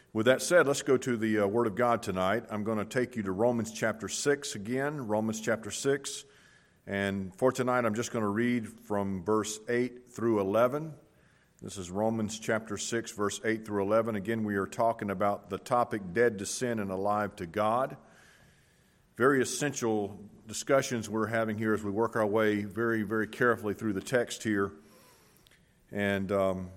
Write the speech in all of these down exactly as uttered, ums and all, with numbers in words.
With that said, let's go to the uh, Word of God tonight. I'm going to take you to Romans chapter six again, Romans chapter six. And for tonight, I'm just going to read from verse eight through eleven. This is Romans chapter six, verse eight through eleven. Again, we are talking about the topic, dead to sin and alive to God. Very essential discussions we're having here as we work our way very, very carefully through the text here. And um,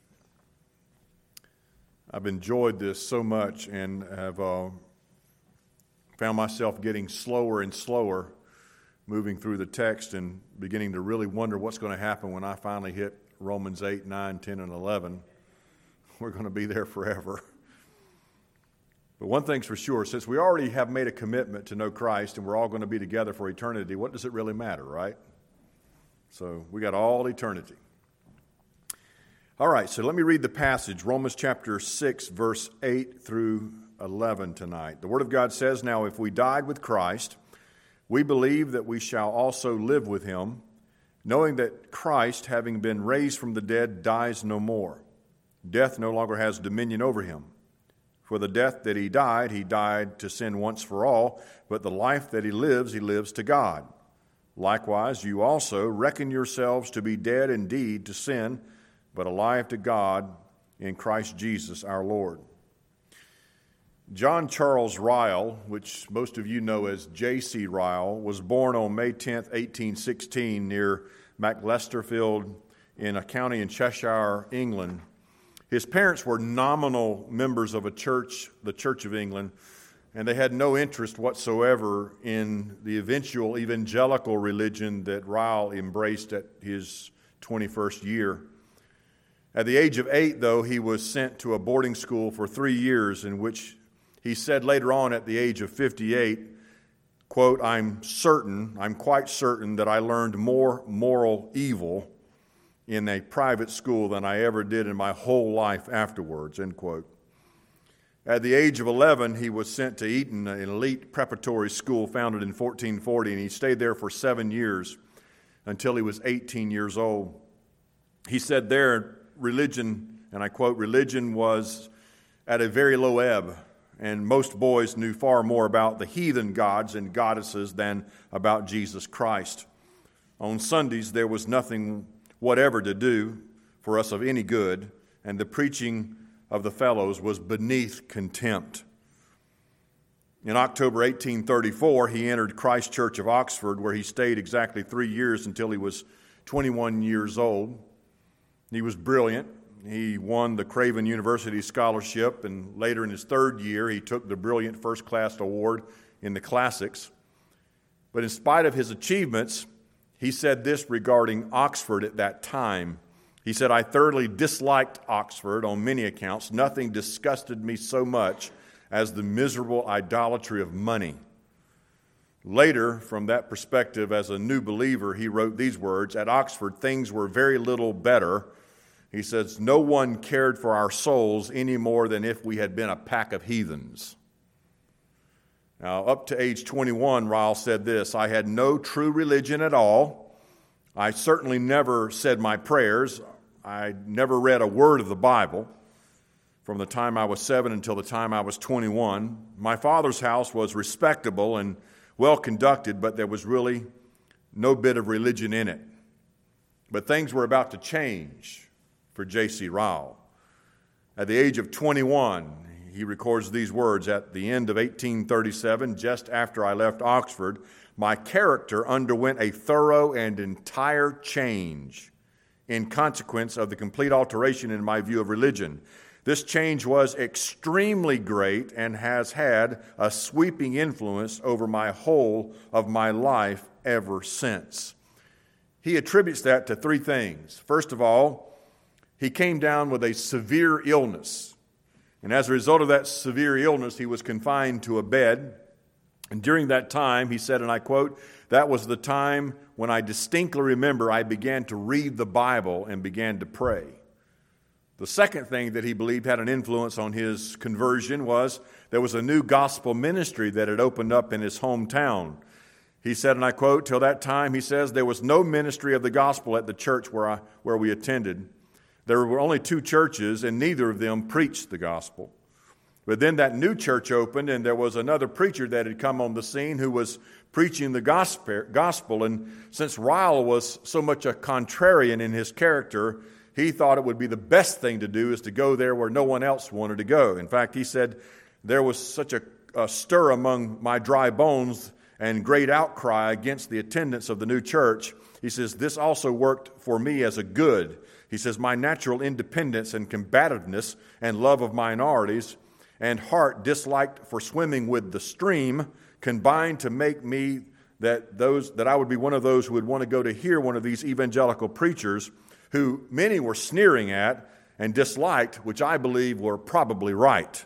I've enjoyed this so much and have uh, found myself getting slower and slower moving through the text and beginning to really wonder what's going to happen when I finally hit Romans eight, nine, ten, and eleven. We're going to be there forever. But one thing's for sure, since we already have made a commitment to know Christ and we're all going to be together for eternity, what does it really matter, right? So we got all eternity. All right, so let me read the passage, Romans chapter six, verse eight through eleven tonight. The Word of God says, "Now if we died with Christ, we believe that we shall also live with him, knowing that Christ, having been raised from the dead, dies no more. Death no longer has dominion over him. For the death that he died, he died to sin once for all, but the life that he lives, he lives to God. Likewise, you also reckon yourselves to be dead indeed to sin, but alive to God in Christ Jesus our Lord." John Charles Ryle, which most of you know as J C Ryle, was born on May tenth, eighteen sixteen, near Macclesterfield in a county in Cheshire, England. His parents were nominal members of a church, the Church of England, and they had no interest whatsoever in the eventual evangelical religion that Ryle embraced at his twenty-first year. At the age of eight, though, he was sent to a boarding school for three years in which he said later on at the age of fifty-eight, quote, I'm certain, I'm quite certain that I learned more moral evil in a private school than I ever did in my whole life afterwards, end quote. At the age of eleven, he was sent to Eton, an elite preparatory school founded in fourteen forty, and he stayed there for seven years until he was eighteen years old. He said there, religion, and I quote, religion was at a very low ebb, and most boys knew far more about the heathen gods and goddesses than about Jesus Christ. On Sundays, there was nothing whatever to do for us of any good, and the preaching of the fellows was beneath contempt. In October eighteen thirty-four, he entered Christ Church of Oxford, where he stayed exactly three years until he was twenty-one years old. He was brilliant. He won the Craven University Scholarship, and later in his third year, he took the Brilliant First Class Award in the Classics. But in spite of his achievements, he said this regarding Oxford at that time. He said, I thoroughly disliked Oxford on many accounts. Nothing disgusted me so much as the miserable idolatry of money. Later, from that perspective, as a new believer, he wrote these words, at Oxford, things were very little better. He says, no one cared for our souls any more than if we had been a pack of heathens. Now, up to age twenty-one, Ryle said this, I had no true religion at all. I certainly never said my prayers. I never read a word of the Bible from the time I was seven until the time I was twenty-one. My father's house was respectable and well conducted, but there was really no bit of religion in it. But things were about to change for J C Ryle. At the age of twenty-one, he records these words, at the end of eighteen thirty-seven, just after I left Oxford, my character underwent a thorough and entire change in consequence of the complete alteration in my view of religion. This change was extremely great and has had a sweeping influence over my whole of my life ever since. He attributes that to three things. First of all, he came down with a severe illness. And as a result of that severe illness, he was confined to a bed. And during that time, he said, and I quote, that was the time when I distinctly remember I began to read the Bible and began to pray. The second thing that he believed had an influence on his conversion was there was a new gospel ministry that had opened up in his hometown. He said, and I quote, till that time, he says, there was no ministry of the gospel at the church where I, where we attended. There were only two churches, and neither of them preached the gospel. But then that new church opened, and there was another preacher that had come on the scene who was preaching the gospel. And since Ryle was so much a contrarian in his character, he thought it would be the best thing to do is to go there where no one else wanted to go. In fact, he said, there was such a, a stir among my dry bones and great outcry against the attendance of the new church. He says, this also worked for me as a good. He says, my natural independence and combativeness and love of minorities and heart disliked for swimming with the stream combined to make me that those that I would be one of those who would want to go to hear one of these evangelical preachers who many were sneering at and disliked, which I believe were probably right.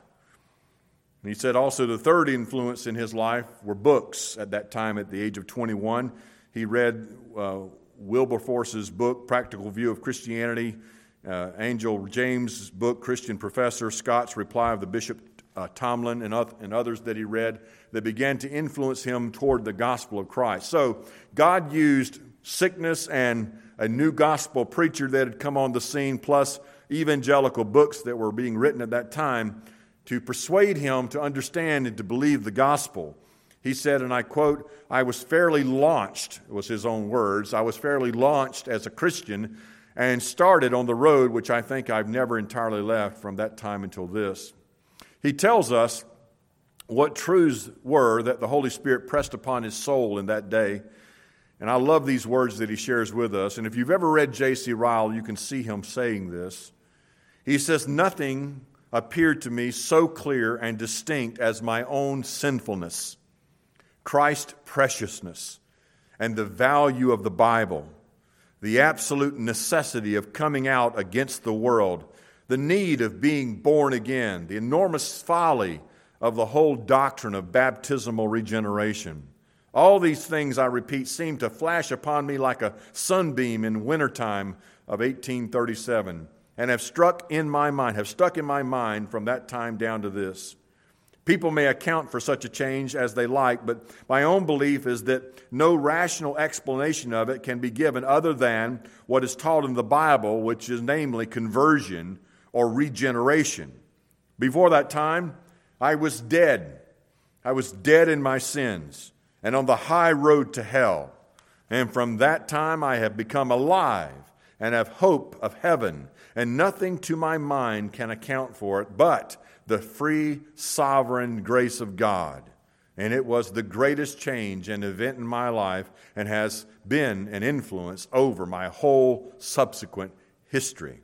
And he said also the third influence in his life were books. At that time, at the age of twenty-one, he read uh, Wilberforce's book, Practical View of Christianity, uh, Angel James' book, Christian Professor, Scott's Reply of the Bishop uh, Tomlin, and, other, and others that he read that began to influence him toward the gospel of Christ. So God used sickness and a new gospel preacher that had come on the scene, plus evangelical books that were being written at that time, to persuade him to understand and to believe the gospel. He said, and I quote, I was fairly launched, it was his own words, I was fairly launched as a Christian and started on the road, which I think I've never entirely left from that time until this. He tells us what truths were that the Holy Spirit pressed upon his soul in that day. And I love these words that he shares with us. And if you've ever read J C Ryle, you can see him saying this. He says, nothing appeared to me so clear and distinct as my own sinfulness, Christ's preciousness, and the value of the Bible, the absolute necessity of coming out against the world, the need of being born again, the enormous folly of the whole doctrine of baptismal regeneration. All these things, I repeat, seem to flash upon me like a sunbeam in wintertime of eighteen thirty-seven, and have struck in my mind, have stuck in my mind from that time down to this. People may account for such a change as they like, but my own belief is that no rational explanation of it can be given other than what is taught in the Bible, which is namely conversion or regeneration. Before that time, I was dead. I was dead in my sins and on the high road to hell. And from that time I have become alive and have hope of heaven, and nothing to my mind can account for it but the free, sovereign grace of God. And it was the greatest change and event in my life and has been an influence over my whole subsequent history.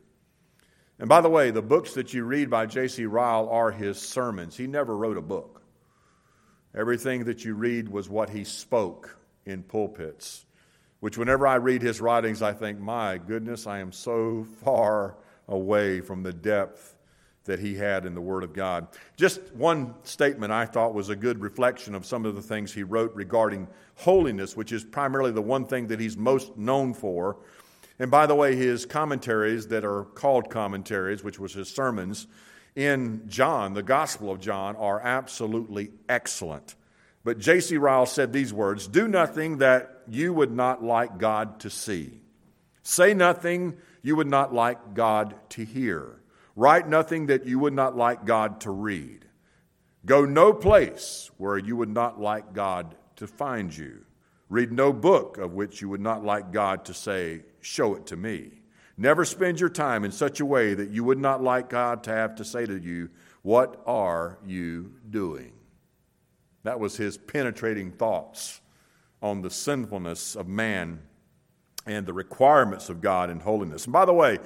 And by the way, the books that you read by J C Ryle are his sermons. He never wrote a book. Everything that you read was what he spoke in pulpits, which whenever I read his writings, I think, my goodness, I am so far away from the depth that he had in the Word of God. Just one statement I thought was a good reflection of some of the things he wrote regarding holiness, which is primarily the one thing that he's most known for. And by the way, his commentaries that are called commentaries, which was his sermons, in John, the Gospel of John, are absolutely excellent. But J C Ryle said these words, do nothing that you would not like God to see. Say nothing you would not like God to hear. Write nothing that you would not like God to read. Go no place where you would not like God to find you. Read no book of which you would not like God to say, show it to me. Never spend your time in such a way that you would not like God to have to say to you, what are you doing? That was his penetrating thoughts on the sinfulness of man and the requirements of God in holiness. And by the way,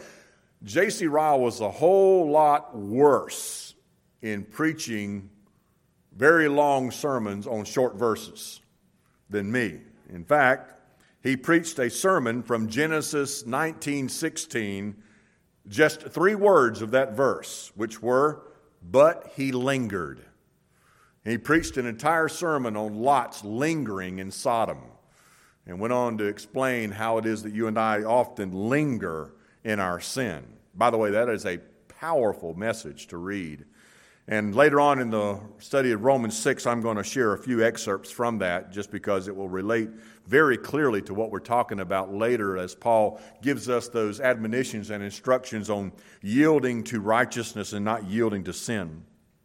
J C Ryle was a whole lot worse in preaching very long sermons on short verses than me. In fact, he preached a sermon from Genesis nineteen sixteen, just three words of that verse, which were, but he lingered. He preached an entire sermon on Lot's lingering in Sodom and went on to explain how it is that you and I often linger in our sin. By the way, that is a powerful message to read. And later on in the study of Romans six, I'm going to share a few excerpts from that just because it will relate very clearly to what we're talking about later as Paul gives us those admonitions and instructions on yielding to righteousness and not yielding to sin.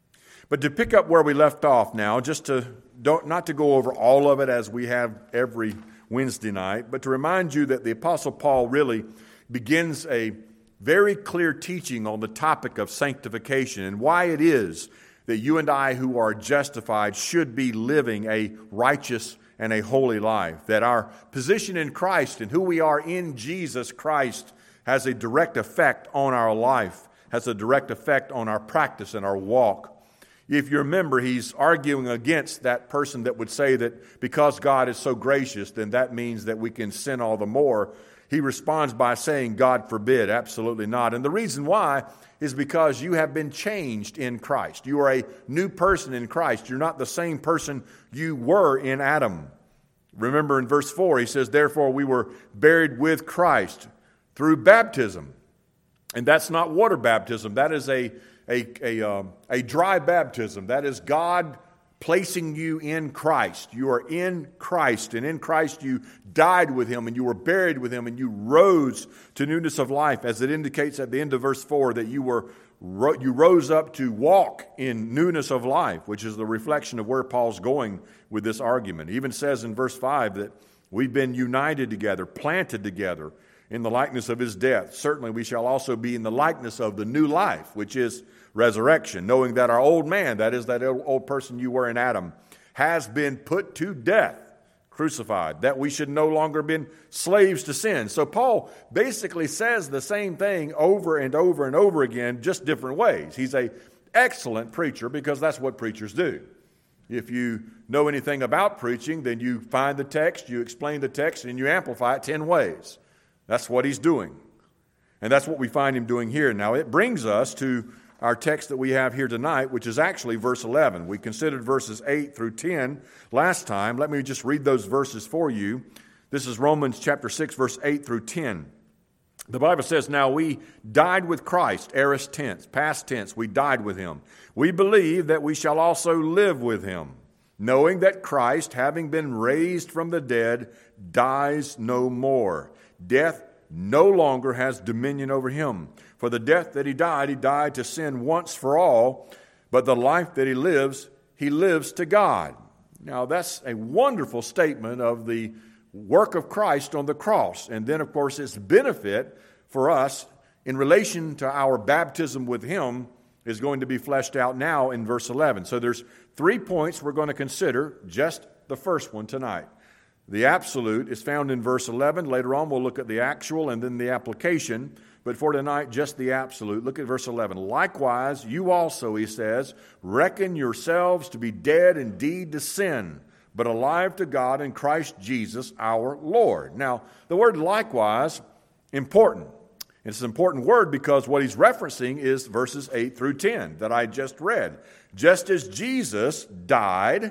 But to pick up where we left off now, just to don't not to go over all of it as we have every Wednesday night, but to remind you that the Apostle Paul really begins a very clear teaching on the topic of sanctification and why it is that you and I who are justified should be living a righteous and a holy life, that our position in Christ and who we are in Jesus Christ has a direct effect on our life, has a direct effect on our practice and our walk. If you remember, he's arguing against that person that would say that because God is so gracious, then that means that we can sin all the more. He responds by saying, God forbid, absolutely not. And the reason why is because you have been changed in Christ. You are a new person in Christ. You're not the same person you were in Adam. Remember in verse four, he says, therefore we were buried with Christ through baptism. And that's not water baptism. That is a, a, a, um, a dry baptism. That is God placing you in Christ. You are in Christ, and in Christ you died with Him, and you were buried with Him, and you rose to newness of life, as it indicates at the end of verse four that you were you rose up to walk in newness of life, which is the reflection of where Paul's going with this argument. He even says in verse five that we've been united together, planted together in the likeness of His death. Certainly we shall also be in the likeness of the new life, which is resurrection, knowing that our old man, that is that old person you were in Adam, has been put to death, crucified, that we should no longer be slaves to sin. So Paul basically says the same thing over and over and over again, just different ways. He's an excellent preacher because that's what preachers do. If you know anything about preaching, then you find the text, you explain the text, and you amplify it ten ways. That's what he's doing. And that's what we find him doing here. Now, it brings us to our text that we have here tonight, which is actually verse eleven. We considered verses eight through ten last time. Let me just read those verses for you. This is Romans chapter six, verse eight through ten. The Bible says, now we died with Christ, aorist tense, past tense, we died with Him. We believe that we shall also live with Him, knowing that Christ, having been raised from the dead, dies no more. Death no longer has dominion over Him. For the death that He died, He died to sin once for all, but the life that He lives, He lives to God. Now that's a wonderful statement of the work of Christ on the cross. And then, of course, its benefit for us in relation to our baptism with Him is going to be fleshed out now in verse eleven. So there's three points we're going to consider, just the first one tonight. The absolute is found in verse eleven. Later on, we'll look at the actual and then the application. But for tonight, just the absolute. Look at verse eleven. Likewise, you also, he says, reckon yourselves to be dead indeed to sin, but alive to God in Christ Jesus our Lord. Now, the word likewise, important. It's an important word because what he's referencing is verses eight through ten that I just read. Just as Jesus died,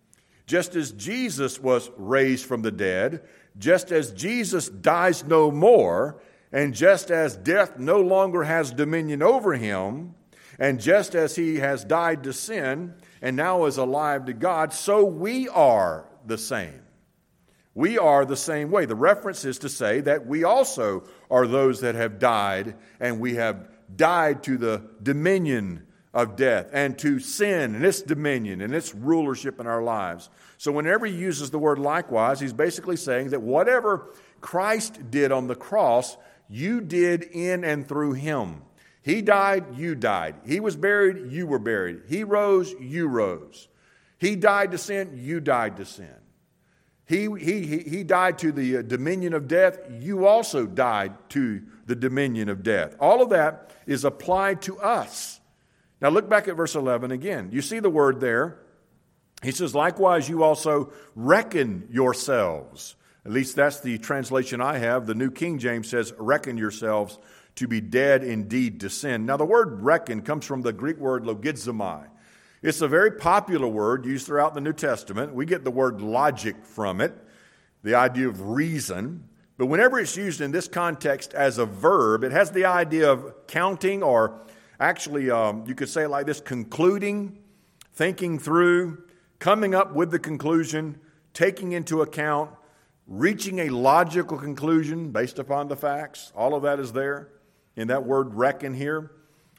just as Jesus was raised from the dead, just as Jesus dies no more, and just as death no longer has dominion over Him, and just as He has died to sin and now is alive to God, so we are the same. We are the same way. The reference is to say that we also are those that have died, and we have died to the dominion of death and to sin and its dominion and its rulership in our lives. So whenever he uses the word likewise, he's basically saying that whatever Christ did on the cross, you did in and through Him. He died, you died. He was buried, you were buried. He rose, you rose. He died to sin, you died to sin. He, he, he died to the dominion of death, you also died to the dominion of death. All of that is applied to us. Now look back at verse eleven again. You see the word there. He says, likewise you also reckon yourselves. At least that's the translation I have. The New King James says, reckon yourselves to be dead indeed to sin. Now the word reckon comes from the Greek word logizomai. It's a very popular word used throughout the New Testament. We get the word logic from it, the idea of reason. But whenever it's used in this context as a verb, it has the idea of counting, or actually um, you could say it like this, concluding, thinking through, coming up with the conclusion, taking into account, reaching a logical conclusion based upon the facts. All of that is there in that word reckon here.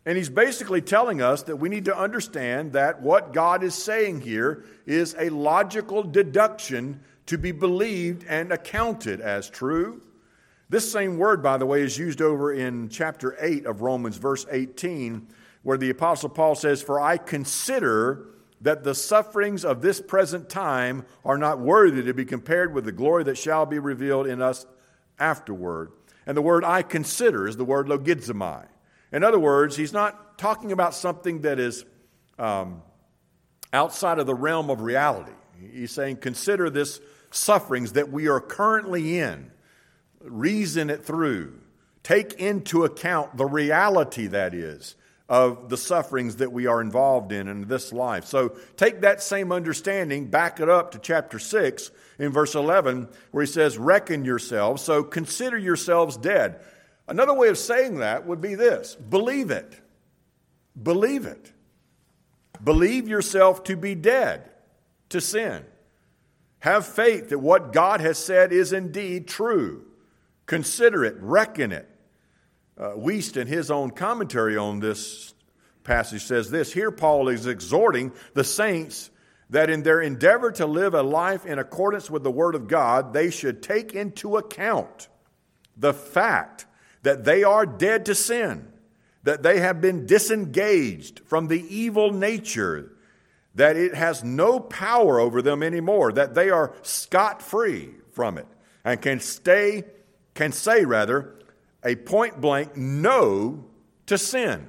And he's basically telling us that we need to understand that what God is saying here is a logical deduction to be believed and accounted as true. This same word, by the way, is used over in chapter eight of Romans, verse eighteen, where the Apostle Paul says, "For I consider that the sufferings of this present time are not worthy to be compared with the glory that shall be revealed in us afterward." And the word "I consider" is the word logizomai. In other words, he's not talking about something that is um, outside of the realm of reality. He's saying, consider this sufferings that we are currently in. Reason it through. Take into account the reality, that is, of the sufferings that we are involved in in this life. So take that same understanding, back it up to chapter six in verse eleven, where he says, "Reckon yourselves, so consider yourselves dead." Another way of saying that would be this: believe it. Believe it. Believe yourself to be dead to sin. Have faith that what God has said is indeed true. Consider it, reckon it. Uh, Wuest, in his own commentary on this passage, says this: here Paul is exhorting the saints that in their endeavor to live a life in accordance with the Word of God, they should take into account the fact that they are dead to sin, that they have been disengaged from the evil nature, that it has no power over them anymore, that they are scot-free from it, and can stay, can say rather, a point-blank no to sin.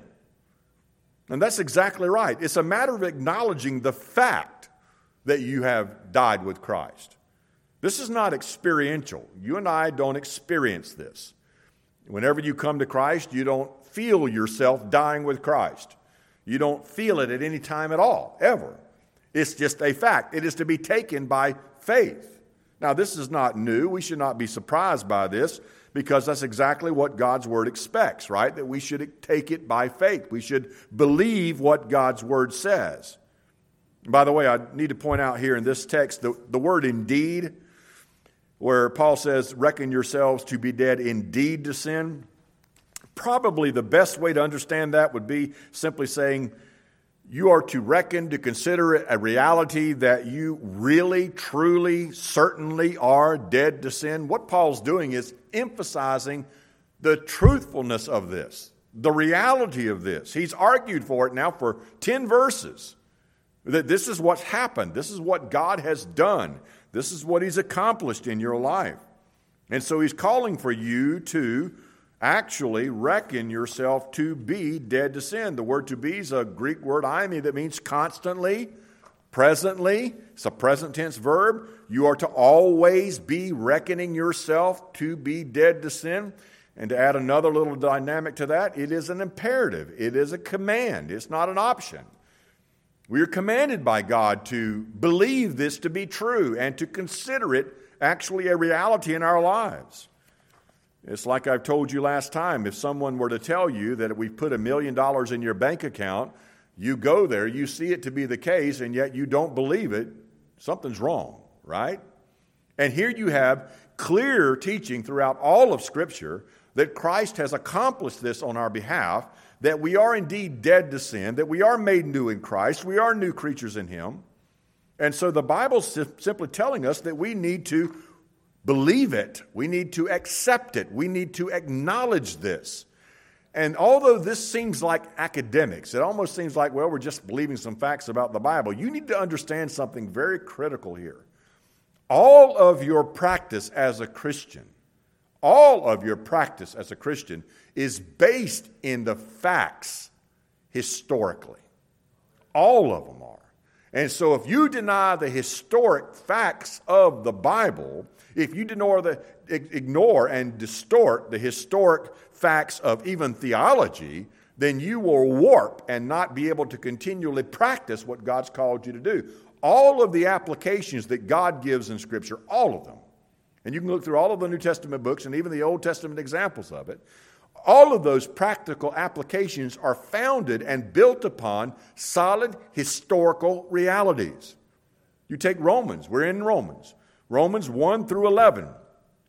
And that's exactly right. It's a matter of acknowledging the fact that you have died with Christ. This is not experiential. You and I don't experience this. Whenever you come to Christ, you don't feel yourself dying with Christ. You don't feel it at any time at all, ever. It's just a fact. It is to be taken by faith. Now, this is not new. We should not be surprised by this, because that's exactly what God's Word expects, right? That we should take it by faith. We should believe what God's Word says. By the way, I need to point out here in this text, the, the word "indeed," where Paul says, "Reckon yourselves to be dead indeed to sin." Probably the best way to understand that would be simply saying, you are to reckon, to consider it a reality that you really, truly, certainly are dead to sin. What Paul's doing is emphasizing the truthfulness of this, the reality of this. He's argued for it now for ten verses, that this is what's happened. This is what God has done. This is what He's accomplished in your life. And so He's calling for you to actually reckon yourself to be dead to sin. The word "to be" is a Greek word, eimi, that means constantly, presently. It's a present tense verb. You are to always be reckoning yourself to be dead to sin. And to add another little dynamic to that, it is an imperative. It is a command. It's not an option. We are commanded by God to believe this to be true and to consider it actually a reality in our lives. It's like I've told you last time. If someone were to tell you that we put a million dollars in your bank account, you go there, you see it to be the case, and yet you don't believe it, something's wrong, right? And here you have clear teaching throughout all of Scripture that Christ has accomplished this on our behalf, that we are indeed dead to sin, that we are made new in Christ, we are new creatures in Him. And so the Bible's simply telling us that we need to believe it. We need to accept it. We need to acknowledge this. And although this seems like academics, it almost seems like, well, we're just believing some facts about the Bible. You need to understand something very critical here. All of your practice as a Christian, all of your practice as a Christian is based in the facts historically. All of them are. And so if you deny the historic facts of the Bible, if you ignore, the, ignore and distort the historic facts of even theology, then you will warp and not be able to continually practice what God's called you to do. All of the applications that God gives in Scripture, all of them, and you can look through all of the New Testament books and even the Old Testament examples of it, all of those practical applications are founded and built upon solid historical realities. You take Romans, we're in Romans. Romans one through eleven.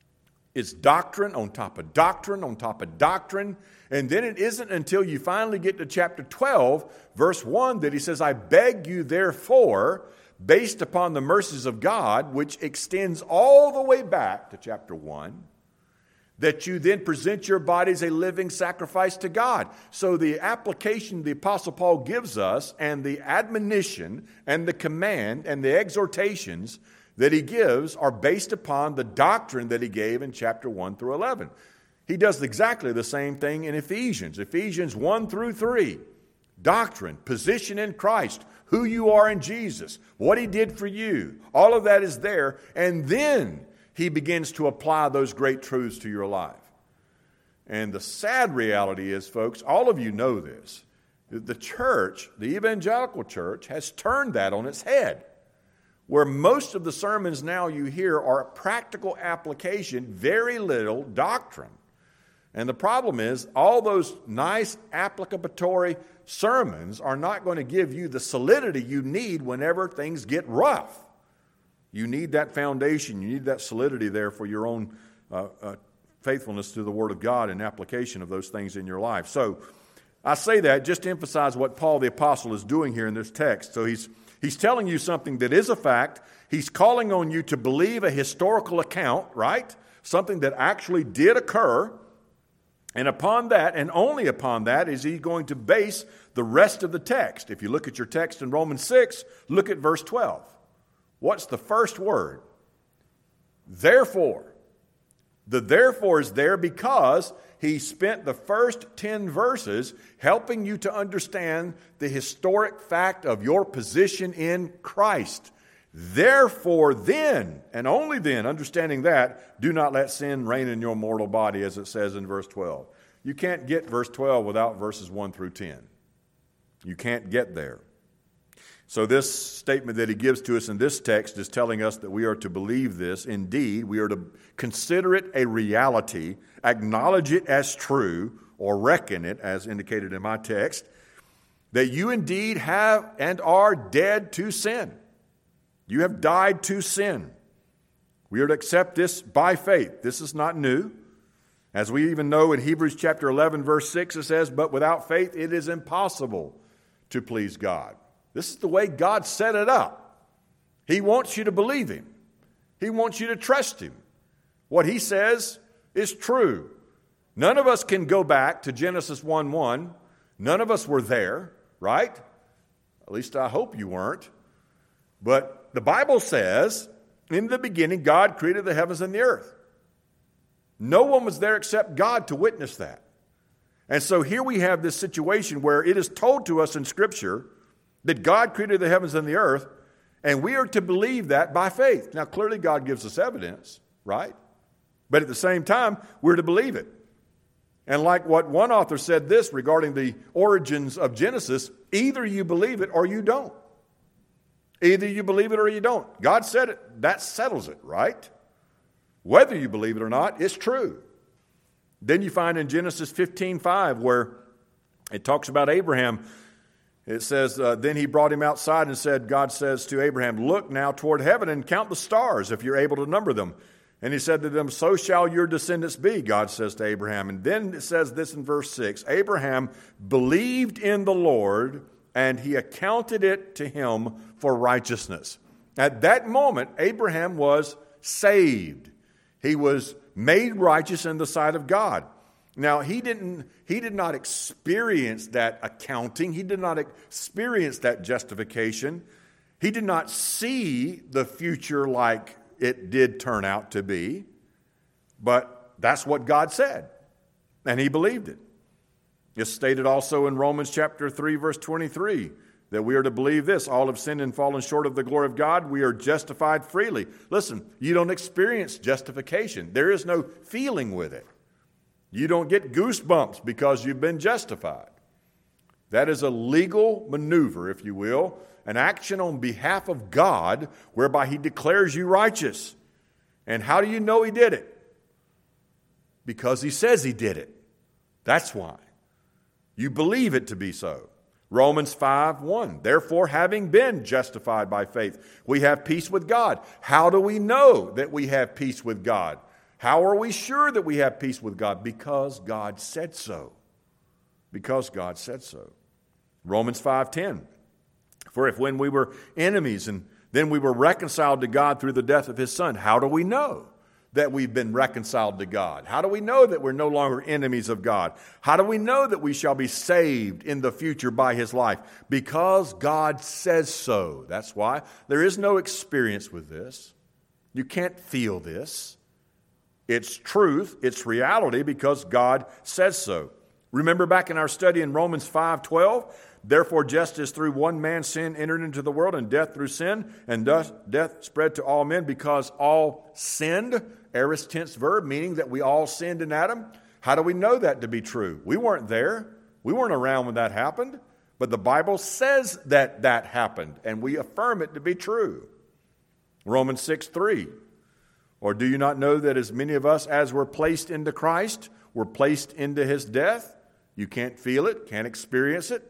It's doctrine on top of doctrine on top of doctrine. And then it isn't until you finally get to chapter twelve, verse one, that he says, I beg you therefore, based upon the mercies of God, which extends all the way back to chapter one, that you then present your bodies a living sacrifice to God. So the application the Apostle Paul gives us, and the admonition and the command and the exhortations that he gives are based upon the doctrine that he gave in chapter one through eleven. He does exactly the same thing in Ephesians. Ephesians one through three. Doctrine, position in Christ, who you are in Jesus, what he did for you. All of that is there. And then he begins to apply those great truths to your life. And the sad reality is, folks, all of you know this. The church, the evangelical church, has turned that on its head. Where most of the sermons now you hear are practical application, very little doctrine. And the problem is, all those nice applicatory sermons are not going to give you the solidity you need whenever things get rough. You need that foundation. You need that solidity there for your own uh, uh, faithfulness to the Word of God and application of those things in your life. So I say that just to emphasize what Paul the Apostle is doing here in this text. So he's He's telling you something that is a fact. He's calling on you to believe a historical account, right? Something that actually did occur. And upon that, and only upon that, is he going to base the rest of the text. If you look at your text in Romans six, look at verse twelve. What's the first word? Therefore. The therefore is there because he spent the first ten verses helping you to understand the historic fact of your position in Christ. Therefore then, and only then, understanding that, do not let sin reign in your mortal body, as it says in verse twelve. You can't get verse twelve without verses one through ten. You can't get there. So this statement that he gives to us in this text is telling us that we are to believe this. Indeed, we are to consider it a reality, acknowledge it as true, or reckon it, as indicated in my text, that you indeed have and are dead to sin. You have died to sin. We are to accept this by faith. This is not new. As we even know in Hebrews chapter eleven, verse six, it says, but without faith it is impossible to please God. This is the way God set it up. He wants you to believe him. He wants you to trust him. What he says is true. None of us can go back to Genesis one one. None of us were there, right? At least I hope you weren't. But the Bible says, in the beginning, God created the heavens and the earth. No one was there except God to witness that. And so here we have this situation where it is told to us in Scripture that God created the heavens and the earth, and we are to believe that by faith. Now, clearly God gives us evidence, right? But at the same time, we're to believe it. And like what one author said this regarding the origins of Genesis, either you believe it or you don't. Either you believe it or you don't. God said it, that settles it, right? Whether you believe it or not, it's true. Then you find in Genesis fifteen five where it talks about Abraham. It says, uh, then he brought him outside and said, God says to Abraham, look now toward heaven and count the stars if you're able to number them. And he said to them, so shall your descendants be, God says to Abraham. And then it says this in verse six, Abraham believed in the Lord, and he accounted it to him for righteousness. At that moment, Abraham was saved. He was made righteous in the sight of God. Now, he didn't, he did not experience that accounting. He did not experience that justification. He did not see the future like it did turn out to be. But that's what God said. And he believed it. It's stated also in Romans chapter three, verse twenty-three, that we are to believe this. All have sinned and fallen short of the glory of God. We are justified freely. Listen, you don't experience justification. There is no feeling with it. You don't get goosebumps because you've been justified. That is a legal maneuver, if you will, an action on behalf of God whereby he declares you righteous. And how do you know he did it? Because he says he did it. That's why. You believe it to be so. Romans five one, therefore, having been justified by faith, we have peace with God. How do we know that we have peace with God? How are we sure that we have peace with God? Because God said so. Because God said so. Romans five ten. For if when we were enemies and then we were reconciled to God through the death of his Son, how do we know that we've been reconciled to God? How do we know that we're no longer enemies of God? How do we know that we shall be saved in the future by his life? Because God says so. That's why there is no experience with this. You can't feel this. It's truth, it's reality, because God says so. Remember back in our study in Romans five twelve, therefore just as through one man sin entered into the world, and death through sin, and thus death spread to all men because all sinned, aorist tense verb, meaning that we all sinned in Adam. How do we know that to be true? We weren't there. We weren't around when that happened. But the Bible says that that happened, and we affirm it to be true. Romans six three. Or do you not know that as many of us as were placed into Christ were placed into his death? You can't feel it, can't experience it.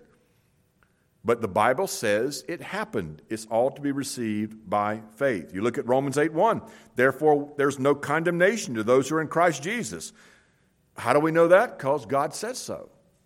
But the Bible says it happened. It's all to be received by faith. You look at Romans eight one. Therefore, there's no condemnation to those who are in Christ Jesus. How do we know that? Because God says so.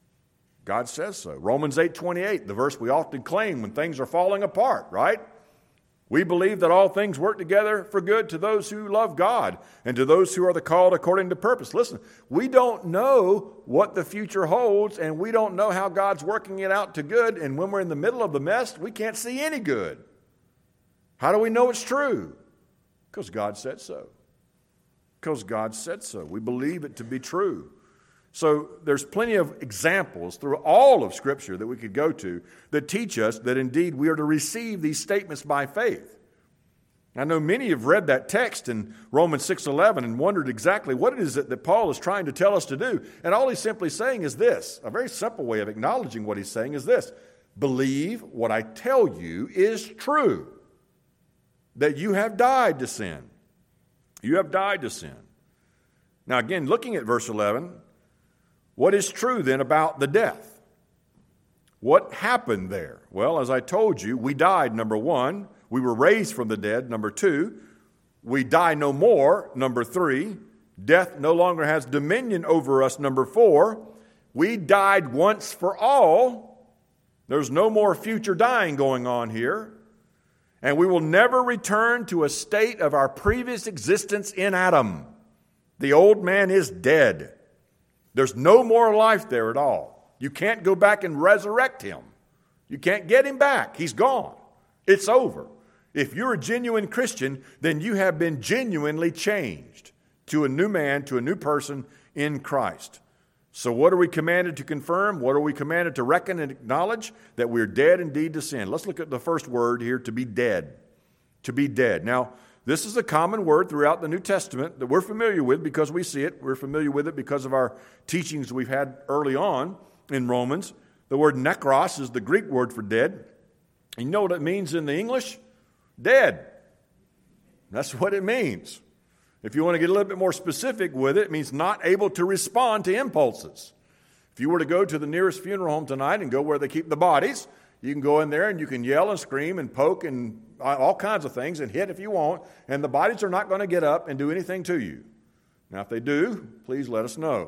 God says so. Romans eight twenty-eight, the verse we often claim when things are falling apart, right? We believe that all things work together for good to those who love God and to those who are the called according to purpose. Listen, we don't know what the future holds, and we don't know how God's working it out to good. And when we're in the middle of the mess, we can't see any good. How do we know it's true? Because God said so. Because God said so. We believe it to be true. So there's plenty of examples through all of Scripture that we could go to that teach us that indeed we are to receive these statements by faith. I know many have read that text in Romans six eleven and wondered exactly what it is that, that Paul is trying to tell us to do. And all he's simply saying is this. A very simple way of acknowledging what he's saying is this. Believe what I tell you is true. That you have died to sin. You have died to sin. Now again, looking at verse eleven, what is true then about the death? What happened there? Well, as I told you, we died, number one. We were raised from the dead, number two. We die no more, number three. Death no longer has dominion over us, number four. We died once for all. There's no more future dying going on here. And we will never return to a state of our previous existence in Adam. The old man is dead. There's no more life there at all. You can't go back and resurrect him. You can't get him back. He's gone. It's over. If you're a genuine Christian, then you have been genuinely changed to a new man, to a new person in Christ. So what are we commanded to confirm? What are we commanded to reckon and acknowledge? That we're dead indeed to sin. Let's look at the first word here, to be dead. To be dead. Now, this is a common word throughout the New Testament that we're familiar with because we see it. We're familiar with it because of our teachings we've had early on in Romans. The word nekros is the Greek word for dead. And you know what it means in the English? Dead. That's what it means. If you want to get a little bit more specific with it, it means not able to respond to impulses. If you were to go to the nearest funeral home tonight and go where they keep the bodies, you can go in there and you can yell and scream and poke and all kinds of things and hit if you want, and the bodies are not going to get up and do anything to you. Now, if they do, please let us know.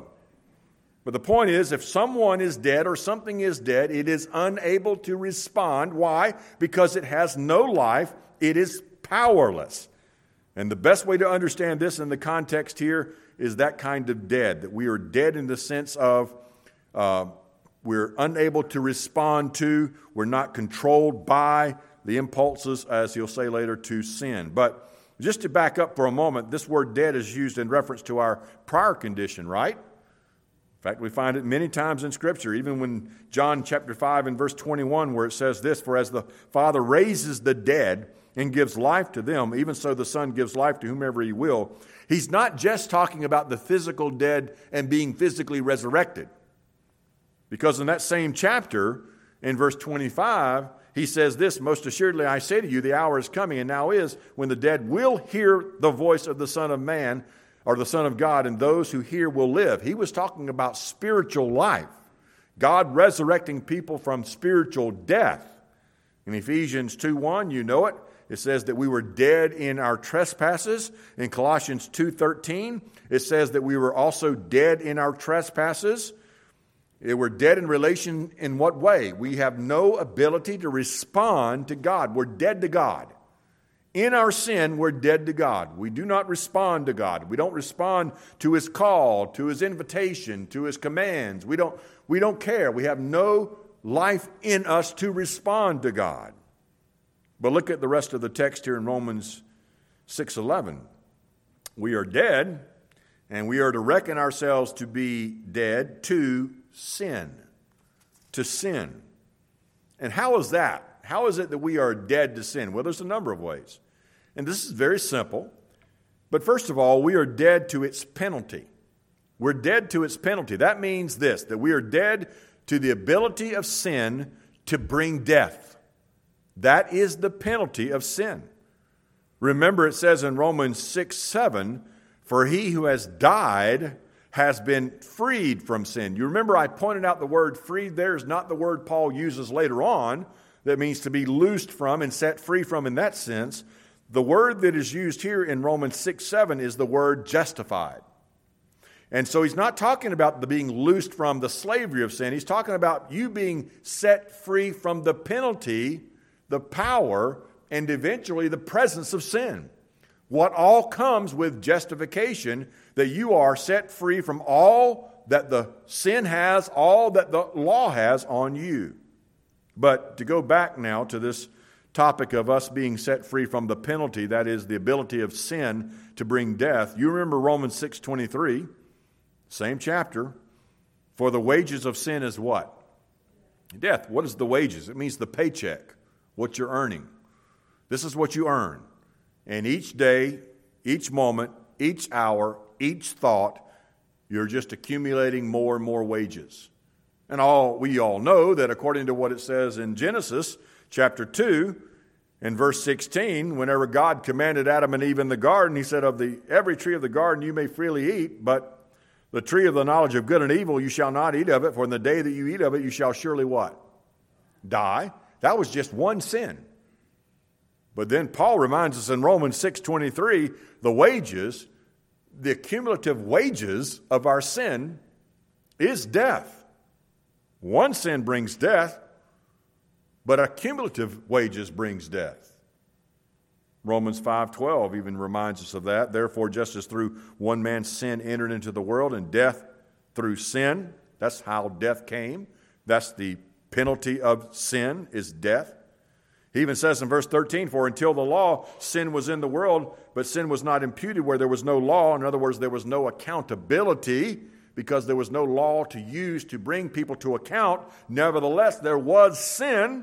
But the point is, if someone is dead or something is dead, it is unable to respond. Why? Because it has no life. It is powerless. And the best way to understand this in the context here is that kind of dead, that we are dead in the sense of uh, we're unable to respond to, we're not controlled by the impulses, as he'll say later, to sin. But just to back up for a moment, this word dead is used in reference to our prior condition, right? In fact, we find it many times in Scripture, even when John chapter five and verse twenty-one, where it says this, for as the Father raises the dead and gives life to them, even so the Son gives life to whomever he will. He's not just talking about the physical dead and being physically resurrected. Because in that same chapter, in verse twenty-five, he says this, most assuredly I say to you, the hour is coming, and now is, when the dead will hear the voice of the Son of Man, or the Son of God, and those who hear will live. He was talking about spiritual life. God resurrecting people from spiritual death. In Ephesians two one, you know it. It says that we were dead in our trespasses. In Colossians two thirteen, it says that we were also dead in our trespasses. We're dead in relation in what way? We have no ability to respond to God. We're dead to God. In our sin, we're dead to God. We do not respond to God. We don't respond to His call, to His invitation, to His commands. We don't, we don't care. We have no life in us to respond to God. But look at the rest of the text here in Romans six eleven. We are dead, and we are to reckon ourselves to be dead to sin. To sin. And how is that? How is it that we are dead to sin? Well, there's a number of ways. And this is very simple. But first of all, we are dead to its penalty. We're dead to its penalty. That means this, that we are dead to the ability of sin to bring death. That is the penalty of sin. Remember, it says in Romans six seven, for he who has died has been freed from sin. You remember I pointed out the word freed there is not the word Paul uses later on. That means to be loosed from and set free from in that sense. The word that is used here in Romans six seven is the word justified. And so he's not talking about the being loosed from the slavery of sin. He's talking about you being set free from the penalty, the power, and eventually the presence of sin. What all comes with justification, that you are set free from all that the sin has, all that the law has on you. But to go back now to this topic of us being set free from the penalty, that is the ability of sin to bring death. You remember Romans six twenty-three, same chapter. For the wages of sin is what? Death. What is the wages? It means the paycheck, what you're earning. This is what you earn. And each day, each moment, each hour, each thought, you're just accumulating more and more wages. And all we all know that according to what it says in Genesis chapter two and verse sixteen, whenever God commanded Adam and Eve in the garden, He said, of the every tree of the garden you may freely eat, but the tree of the knowledge of good and evil you shall not eat of it, for in the day that you eat of it you shall surely what? Die. That was just one sin. But then Paul reminds us in Romans six twenty-three, the wages, the cumulative wages of our sin is death. One sin brings death, but a cumulative wages brings death. Romans five twelve even reminds us of that. Therefore, just as through one man's sin entered into the world, and death through sin, that's how death came. That's the penalty of sin, is death. He even says in verse thirteen, for until the law, sin was in the world, but sin was not imputed where there was no law. In other words, there was no accountability, because there was no law to use to bring people to account. Nevertheless, there was sin.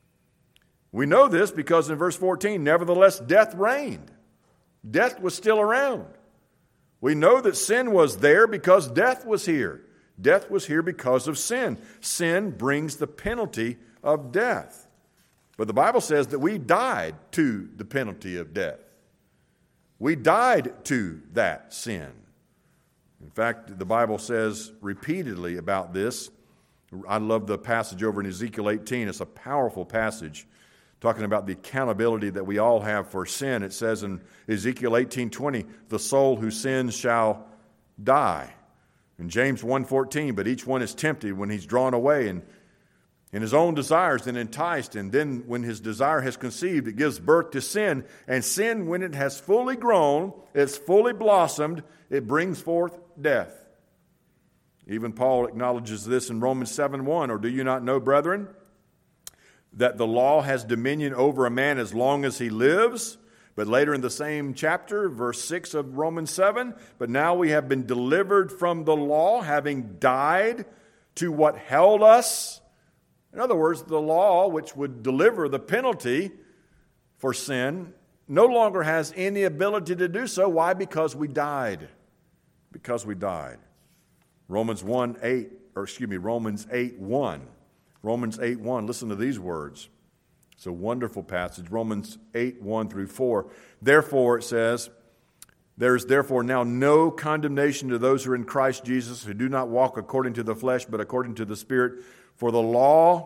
We know this because in verse fourteen, nevertheless, death reigned. Death was still around. We know that sin was there because death was here. Death was here because of sin. Sin brings the penalty of death. But the Bible says that we died to the penalty of death. We died to that sin. In fact, the Bible says repeatedly about this. I love the passage over in Ezekiel eighteen. It's a powerful passage talking about the accountability that we all have for sin. It says in Ezekiel eighteen twenty, the soul who sins shall die. In James one fourteen, but each one is tempted when he's drawn away and in his own desires and enticed. And then when his desire has conceived, it gives birth to sin. And sin, when it has fully grown, it's fully blossomed, it brings forth death. Even Paul acknowledges this in Romans seven one. Or do you not know, brethren, that the law has dominion over a man as long as he lives? But later in the same chapter, verse six of Romans seven, but now we have been delivered from the law, having died to what held us. In other words, the law, which would deliver the penalty for sin, no longer has any ability to do so. Why? Because we died. Because we died. Romans one eight, or excuse me, Romans eight one. Romans eight one, listen to these words. It's a wonderful passage. Romans eight one through four. Therefore, it says, there is therefore now no condemnation to those who are in Christ Jesus, who do not walk according to the flesh, but according to the Spirit. For the law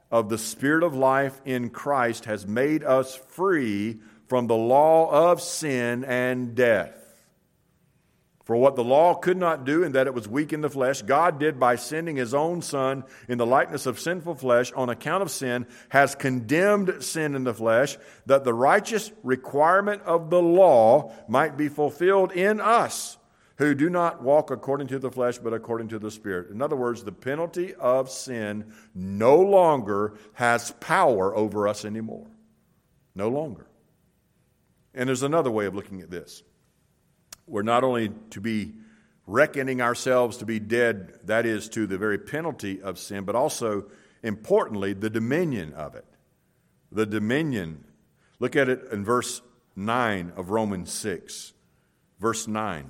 of the Spirit of life in Christ has made us free from the law of sin and death. For what the law could not do, in that it was weak in the flesh, God did by sending His own Son in the likeness of sinful flesh on account of sin, has condemned sin in the flesh, that the righteous requirement of the law might be fulfilled in us, who do not walk according to the flesh, but according to the Spirit. In other words, the penalty of sin no longer has power over us anymore. No longer. And there's another way of looking at this. We're not only to be reckoning ourselves to be dead, that is, to the very penalty of sin, but also, importantly, the dominion of it. The dominion. Look at it in verse nine of Romans six. Verse nine.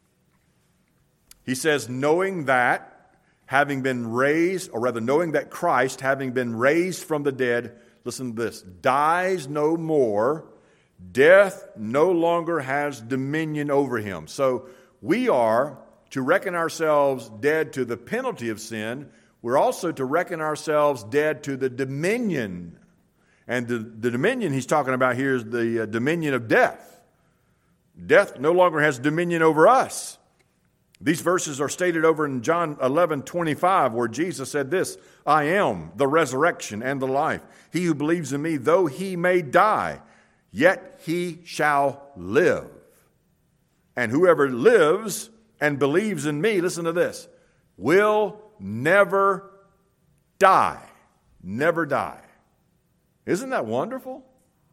He says, knowing that, having been raised, or rather knowing that Christ, having been raised from the dead, listen to this, dies no more, death no longer has dominion over him. So we are to reckon ourselves dead to the penalty of sin. We're also to reckon ourselves dead to the dominion. And the, the dominion he's talking about here is the uh, dominion of death. Death no longer has dominion over us. These verses are stated over in John eleven twenty-five, where Jesus said this, I am the resurrection and the life. He who believes in me, though he may die, yet he shall live. And whoever lives and believes in me, listen to this, will never die. Never die. Isn't that wonderful?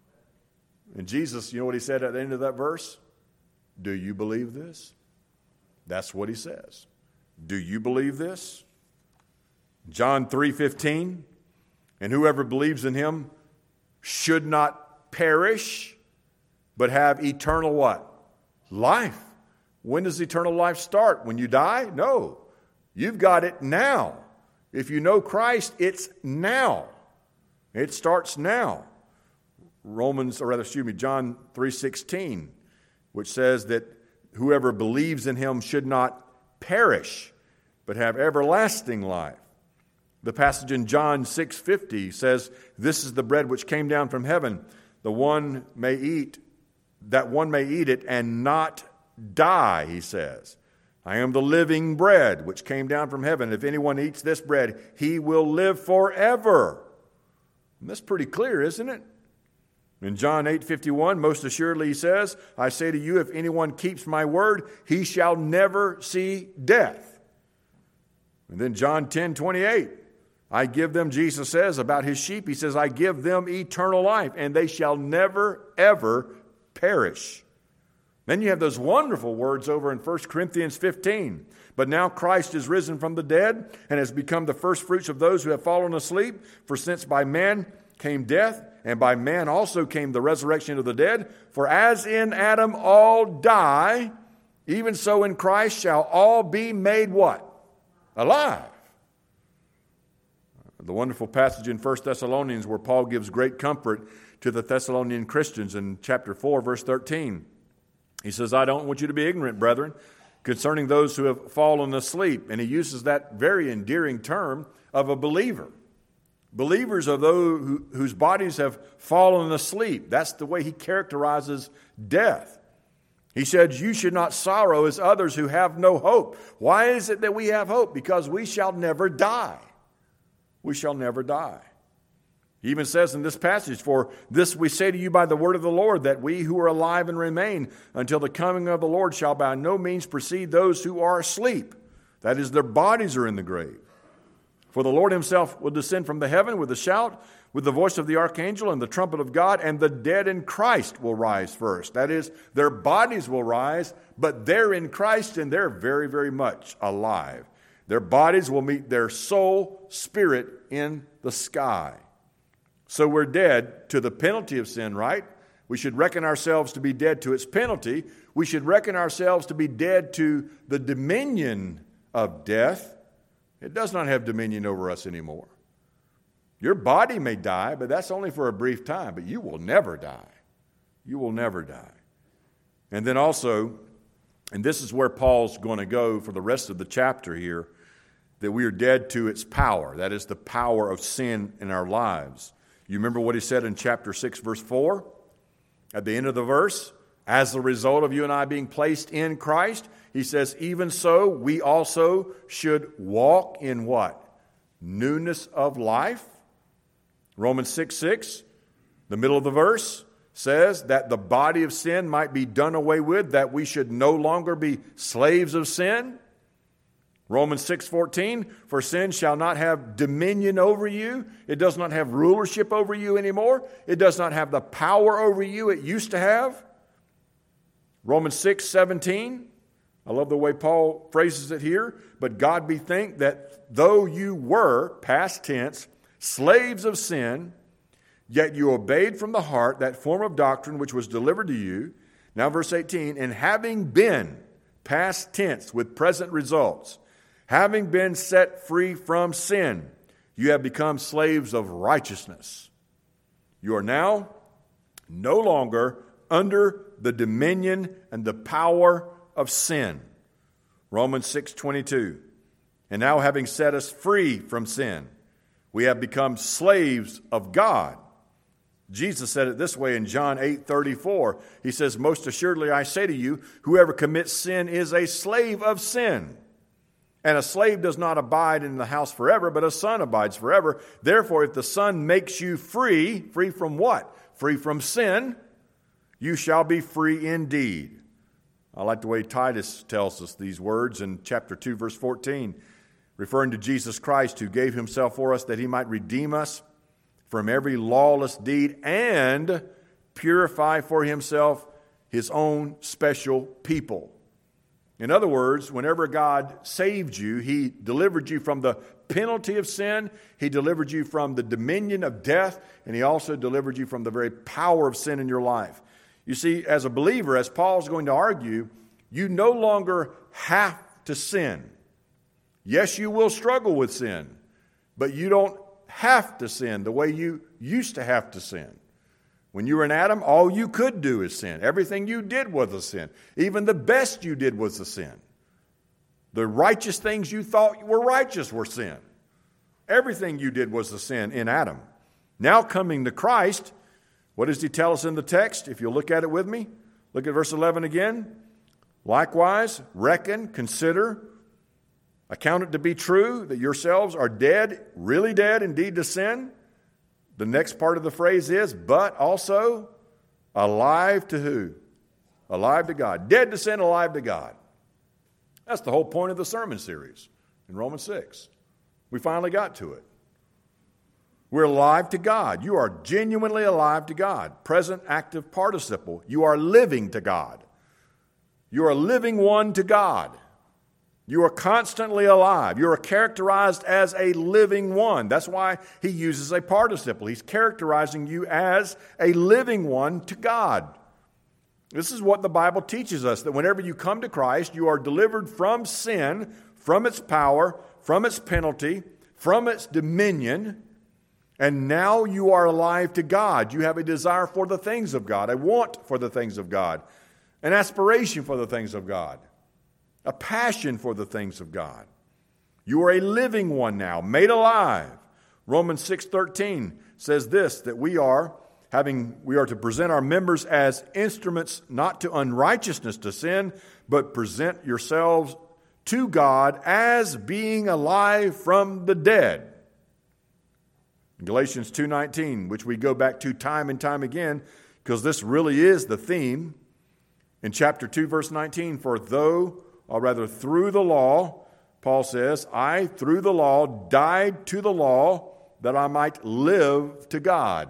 And Jesus, you know what he said at the end of that verse? Do you believe this? That's what he says. Do you believe this? John three fifteen, and whoever believes in him should not perish, but have eternal what? Life. When does eternal life start? When you die? No. You've got it now. If you know Christ, it's now. It starts now. Romans, or rather, excuse me, John three sixteen, which says that whoever believes in him should not perish, but have everlasting life. The passage in John six fifty says, this is the bread which came down from heaven. The one may eat, that one may eat it and not die, he says. I am the living bread which came down from heaven. If anyone eats this bread, he will live forever. And that's pretty clear, isn't it? In John eight fifty-one, most assuredly he says, I say to you, if anyone keeps my word, he shall never see death. And then John ten twenty-eight, I give them, Jesus says about his sheep, he says, I give them eternal life, and they shall never, ever perish. Then you have those wonderful words over in First Corinthians fifteen. But now Christ is risen from the dead and has become the first fruits of those who have fallen asleep. For since by man came death, and by man also came the resurrection of the dead. For as in Adam all die, even so in Christ shall all be made what? Alive. The wonderful passage in First Thessalonians where Paul gives great comfort to the Thessalonian Christians in chapter four, verse thirteen. He says, I don't want you to be ignorant, brethren, concerning those who have fallen asleep. And he uses that very endearing term of a believer. Believers are those who, whose bodies have fallen asleep. That's the way he characterizes death. He said, you should not sorrow as others who have no hope. Why is it that we have hope? Because we shall never die. We shall never die. He even says in this passage, for this we say to you by the word of the Lord, that we who are alive and remain until the coming of the Lord shall by no means precede those who are asleep. That is, their bodies are in the grave. For the Lord himself will descend from the heaven with a shout, with the voice of the archangel and the trumpet of God, and the dead in Christ will rise first. That is, their bodies will rise, but they're in Christ and they're very, very much alive. Their bodies will meet their soul, spirit in the sky. So we're dead to the penalty of sin, right? We should reckon ourselves to be dead to its penalty. We should reckon ourselves to be dead to the dominion of death. It does not have dominion over us anymore. Your body may die, but that's only for a brief time, but you will never die. You will never die. And then also, and this is where Paul's going to go for the rest of the chapter here, that we are dead to its power. That is the power of sin in our lives. You remember what he said in chapter six, verse four? At the end of the verse, as a result of you and I being placed in Christ, he says, even so, we also should walk in what? Newness of life. Romans six six, the middle of the verse, says that the body of sin might be done away with, that we should no longer be slaves of sin. Romans six fourteen, for sin shall not have dominion over you. It does not have rulership over you anymore. It does not have the power over you it used to have. Romans six seventeen, I love the way Paul phrases it here. But God be thanked that though you were, past tense, slaves of sin, yet you obeyed from the heart that form of doctrine which was delivered to you. Now verse eighteen, and having been, past tense with present results, having been set free from sin, you have become slaves of righteousness. You are now no longer under the dominion and the power of sin. Romans six twenty-two. And now having set us free from sin, we have become slaves of God. Jesus said it this way in John eight thirty-four. He says, most assuredly I say to you, whoever commits sin is a slave of sin. And a slave does not abide in the house forever, but a son abides forever. Therefore, if the Son makes you free, free from what? Free from sin, you shall be free indeed. I like the way Titus tells us these words in chapter two, verse fourteen, referring to Jesus Christ, who gave himself for us that he might redeem us from every lawless deed and purify for himself his own special people. In other words, whenever God saved you, he delivered you from the penalty of sin, he delivered you from the dominion of death, and he also delivered you from the very power of sin in your life. You see, as a believer, as Paul's going to argue, you no longer have to sin. Yes, you will struggle with sin, but you don't have to sin the way you used to have to sin. When you were in Adam, all you could do is sin. Everything you did was a sin. Even the best you did was a sin. The righteous things you thought were righteous were sin. Everything you did was a sin in Adam. Now coming to Christ, what does he tell us in the text? If you'll look at it with me, look at verse eleven again. Likewise, reckon, consider, account it to be true that yourselves are dead, really dead indeed to sin. The next part of the phrase is, but also alive to who? Alive to God. Dead to sin, alive to God. That's the whole point of the sermon series in Romans six. We finally got to it. We're alive to God. You are genuinely alive to God. Present active participle. You are living to God. You are a living one to God. You are constantly alive. You are characterized as a living one. That's why he uses a participle. He's characterizing you as a living one to God. This is what the Bible teaches us, that whenever you come to Christ, you are delivered from sin, from its power, from its penalty, from its dominion, and now you are alive to God. You have a desire for the things of God, a want for the things of God, an aspiration for the things of God. A passion for the things of God. You are a living one now, made alive. Romans six thirteen says this, that we are having we are to present our members as instruments not to unrighteousness to sin, but present yourselves to God as being alive from the dead. Galatians two nineteen, which we go back to time and time again, because this really is the theme. In chapter two, verse nineteen, for though or rather through the law, Paul says, I, through the law, died to the law that I might live to God.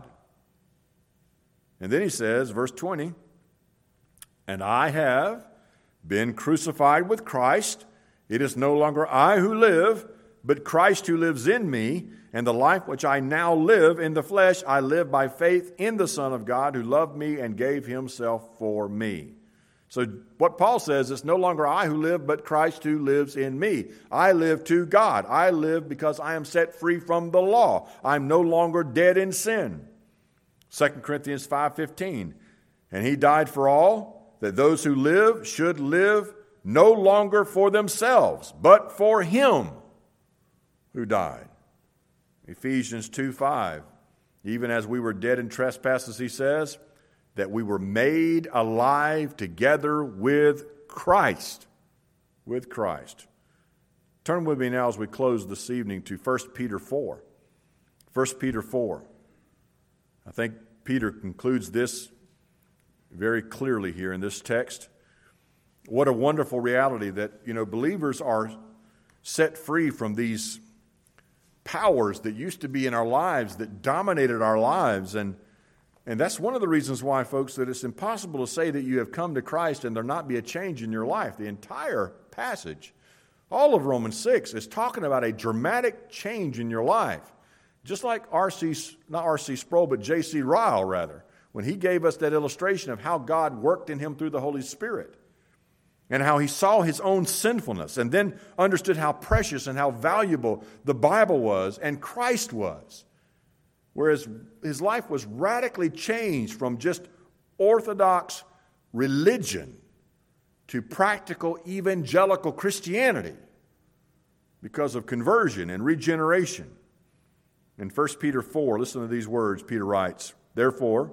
And then he says, verse twenty, and I have been crucified with Christ. It is no longer I who live, but Christ who lives in me. And the life which I now live in the flesh, I live by faith in the Son of God who loved me and gave himself for me. So what Paul says, it's no longer I who live, but Christ who lives in me. I live to God. I live because I am set free from the law. I'm no longer dead in sin. Second Corinthians five fifteen, and he died for all, that those who live should live no longer for themselves, but for him who died. Ephesians two five, even as we were dead in trespasses, he says, that we were made alive together with Christ. With Christ. Turn with me now as we close this evening to First Peter four. First Peter four. I think Peter concludes this very clearly here in this text. What a wonderful reality that, you know, believers are set free from these powers that used to be in our lives, that dominated our lives. And, and that's one of the reasons why, folks, that it's impossible to say that you have come to Christ and there not be a change in your life. The entire passage, all of Romans six, is talking about a dramatic change in your life. Just like R C, not R C Sproul, but J C Ryle, rather, when he gave us that illustration of how God worked in him through the Holy Spirit and how he saw his own sinfulness and then understood how precious and how valuable the Bible was and Christ was. Whereas his life was radically changed from just orthodox religion to practical evangelical Christianity because of conversion and regeneration. In First Peter four, listen to these words. Peter writes, therefore,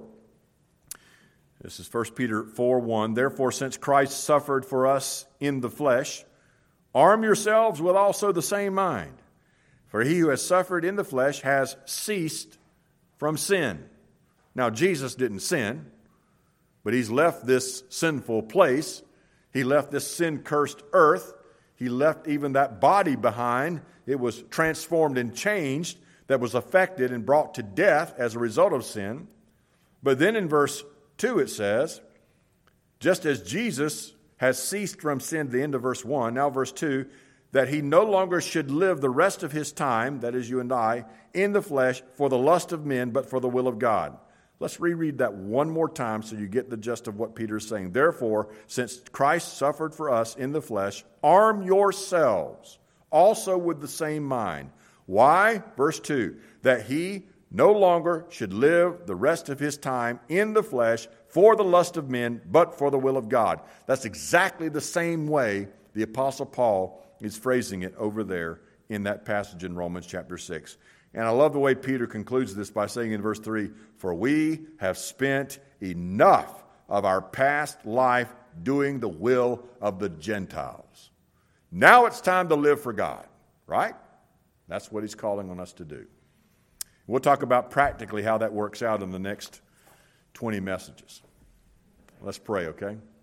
this is First Peter four one, therefore, since Christ suffered for us in the flesh, arm yourselves with also the same mind. For he who has suffered in the flesh has ceased from sin. Now, Jesus didn't sin, but he's left this sinful place. He left this sin-cursed earth. He left even that body behind. It was transformed and changed, that was affected and brought to death as a result of sin. But then in verse two it says, just as Jesus has ceased from sin, the end of verse one, now verse two, that he no longer should live the rest of his time, that is you and I, in the flesh for the lust of men, but for the will of God. Let's reread that one more time so you get the gist of what Peter is saying. Therefore, since Christ suffered for us in the flesh, arm yourselves also with the same mind. Why? Verse two, that he no longer should live the rest of his time in the flesh for the lust of men, but for the will of God. That's exactly the same way the Apostle Paul is phrasing it over there in that passage in Romans chapter six. And I love the way Peter concludes this by saying in verse three, for we have spent enough of our past life doing the will of the Gentiles. Now it's time to live for God, right? That's what he's calling on us to do. We'll talk about practically how that works out in the next twenty messages. Let's pray, okay?